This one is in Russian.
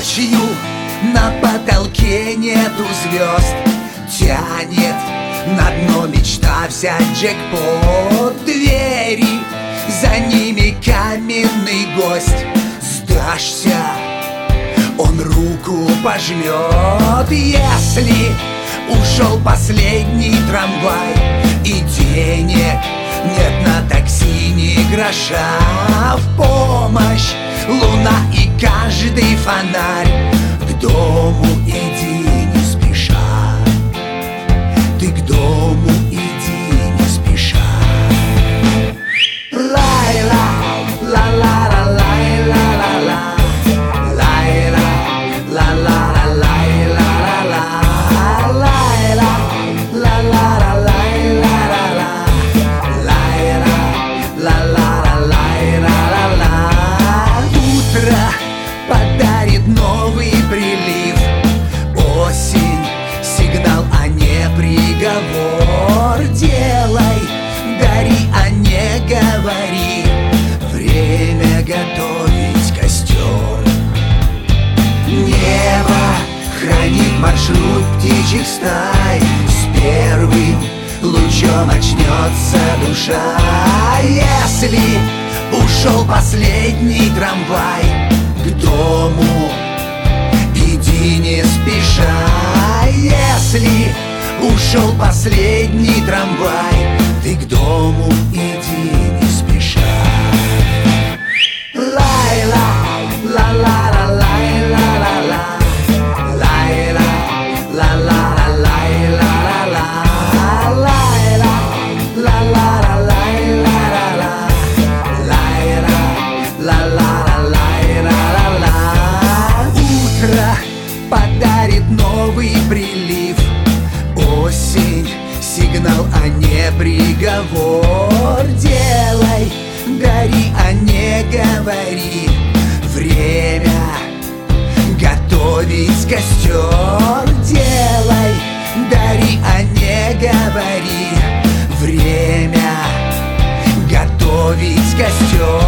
Ночью на потолке нету звезд, тянет на дно мечта взять джекпот. Двери, за ними каменный гость. Сдашься, он руку пожмет. Если ушел последний трамвай и денег нет на такси ни гроша, в помощь луна и каждый фонарь. К дому иди не спеша, ты к дому иди не спеша. Лайла, ла-ла-ла-лай-ла-ла-ла, лайла, ла-ла-ла-лай-ла-ла-ла, лайла, ла-ла-ла-лай-ла-ла-ла, лайла, ла-ла-ла-лай-ла-ла-ла. Утро подарит новый прилив, осень — сигнал, а не приговор. Делай, дари, а не говори, время готовить костер. Небо хранит маршрут птичьих стай, с первым лучом очнется душа. Если ушел последний трамвай, к дому иди не спеша. Если ушел последний трамвай, ты к дому иди не спеша. Лайла, ла-ла-ла-лай-ла-ла-ла, лайла, ла-ла-ла-лай-ла-ла-ла, лайла, ла-ла-ла-лай-ла-ла-ла, лайла, ла-ла-ла-лай-ла-ла-ла. Утро подарит новый прилив, осень — сигнал, а не приговор. Делай, дари, а не говори, время готовить костер. Делай, дари, а не говори, время готовить костер.